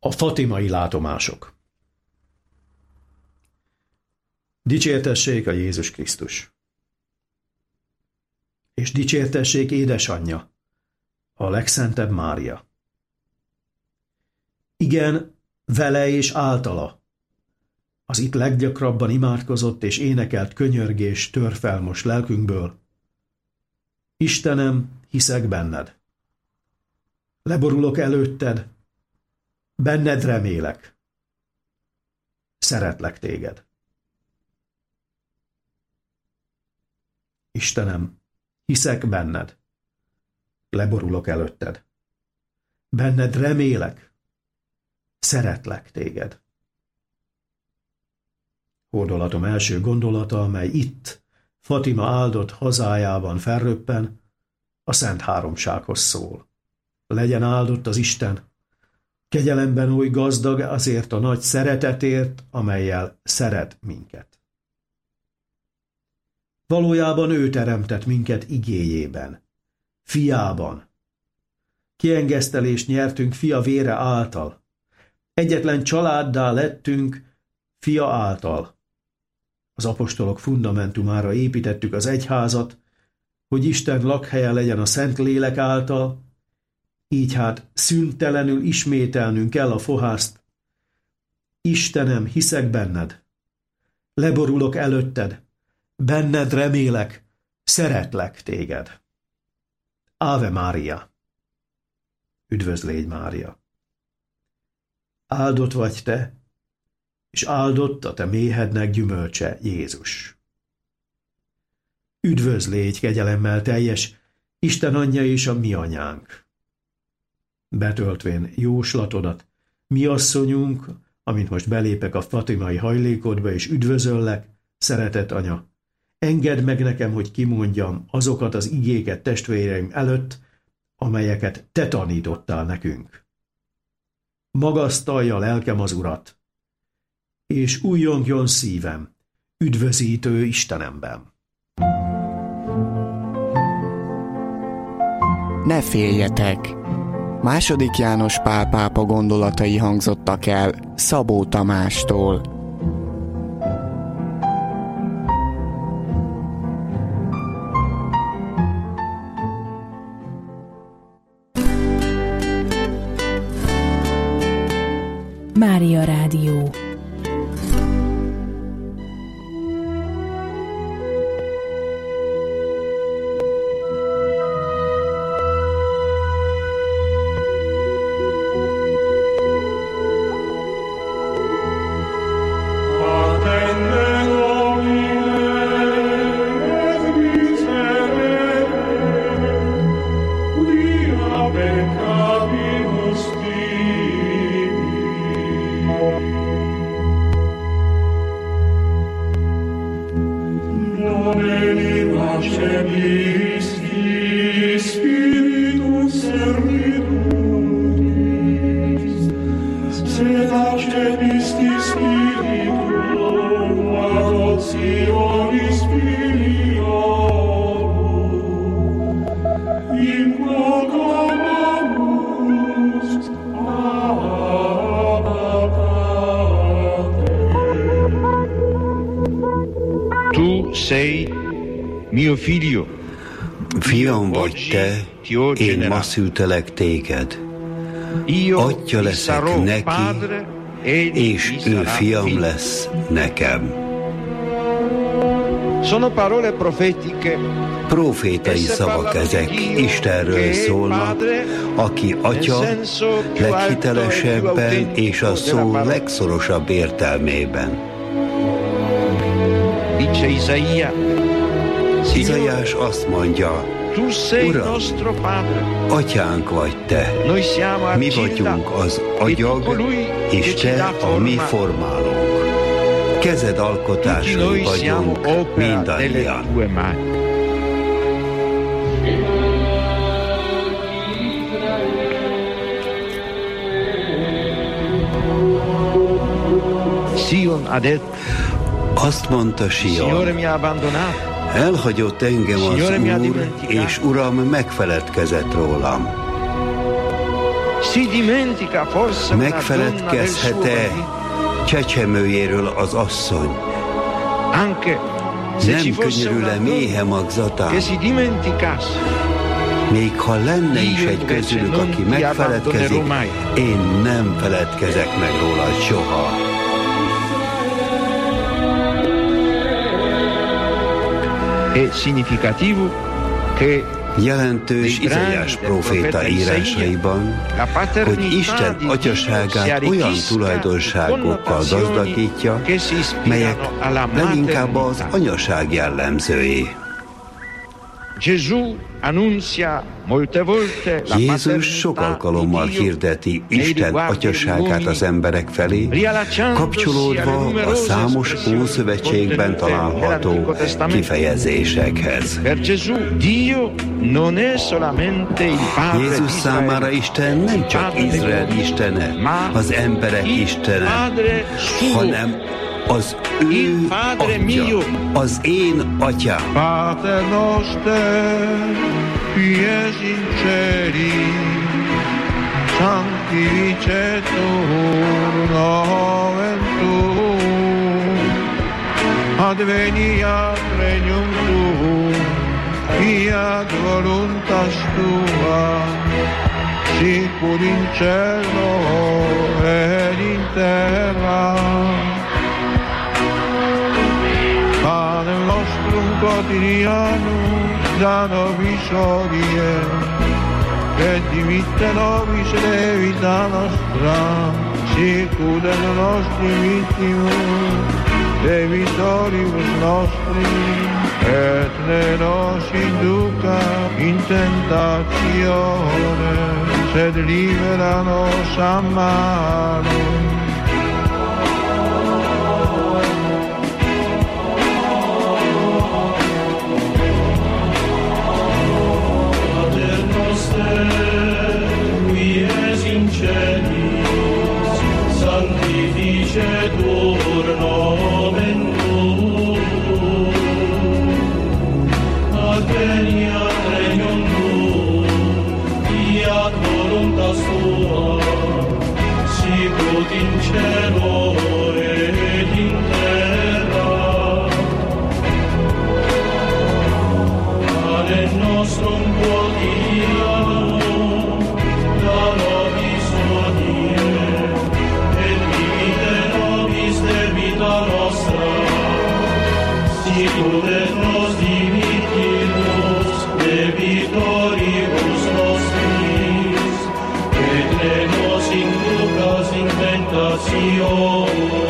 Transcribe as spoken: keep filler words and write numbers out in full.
A fatimai látomások. Dicsértessék a Jézus Krisztus. És dicsértessék édesanyja, a legszentebb Mária. Igen, vele és általa, az itt leggyakrabban imádkozott és énekelt könyörgés tör fel most lelkünkből. Istenem, hiszek benned. Leborulok előtted, benned remélek. Szeretlek téged. Istenem, hiszek benned. Leborulok előtted. Benned remélek. Szeretlek téged. Hódolatom első gondolata, amely itt, Fatima áldott hazájában felröppen, a Szent Háromsághoz szól. Legyen áldott az Isten, kegyelemben oly gazdag azért a nagy szeretetért, amellyel szeret minket. Valójában ő teremtett minket igéjében, fiában. Kiengesztelést nyertünk fia vére által. Egyetlen családdá lettünk fia által. Az apostolok fundamentumára építettük az egyházat, hogy Isten lakhelye legyen a Szentlélek által, így hát szüntelenül ismételnünk kell a fohászt. Istenem, hiszek benned, leborulok előtted, benned remélek, szeretlek téged. Ave Mária! Üdvözlégy Mária! Áldott vagy te, és áldott a te méhednek gyümölcse, Jézus. Üdvözlégy kegyelemmel teljes, Isten anyja és a mi anyánk. Betöltvén jóslatodat, mi asszonyunk, amint most belépek a fatimai hajlékodba és üdvözöllek, szeretett anya, engedd meg nekem, hogy kimondjam azokat az igéket testvéreim előtt, amelyeket te tanítottál nekünk. Magasztalja lelkem az Urat, és újjongjon szívem, üdvözítő Istenemben. Ne féljetek! Második János Pál pápa gondolatai hangzottak el Szabó Tamástól. Mária Rádió. Fiam vagy te, én ma szültelek téged. Atya leszek neki, és ő fiam lesz nekem. Profétai szavak ezek, Istenről szólnak, aki atya leghitelesebben és a szó legszorosabb értelmében. Izaiás azt mondja, Uram, atyánk vagy te, mi vagyunk az agyag, és te a mi formálónk. Kezed alkotásai vagyunk mindannyian. Azt mondta Sion, elhagyott engem az Úr, és Uram megfeledkezett rólam. Megfeledkezhet-e csecsemőjéről az asszony? Nem könyörül-e méhe magzatán? Még ha lenne is egy közülük, aki megfeledkezik, én nem feledkezek meg róla soha. Jelentős Izaiás próféta írásaiban, hogy Isten atyaságát olyan tulajdonságokkal gazdagítja, melyek leginkább az anyaság jellemzői. Jézus sok alkalommal hirdeti Isten atyaságát az emberek felé, kapcsolódva a számos Ószövetségben található kifejezésekhez. Jézus számára Isten nem csak Izrael istene, az emberek istene, hanem az ő atya, az én atyám. Pater noster, qui es in celi, sanctificetur nomen tuum, adveniat regnum tuum, fiat voluntas tua, sicur in cielo et in terra. Panem nostrum quotidianum da nobis hodie, et dimitte nobis levita nostra, sicut et nostri vittimus, debitoribus nostri, et ne nos induca in tentatione, sed libera nos a malo. Qui es in celis, sanctificetur nomen tuum, adveniat regnum tuum, fiat voluntas tua, sicut in cielo et in terra. Panem nostrum quotidianum da nobis hodie, et dimitte nobis debita nostra, sicut et nos dimittimus debitoribus nostris, et ne nos inducas in tentationem,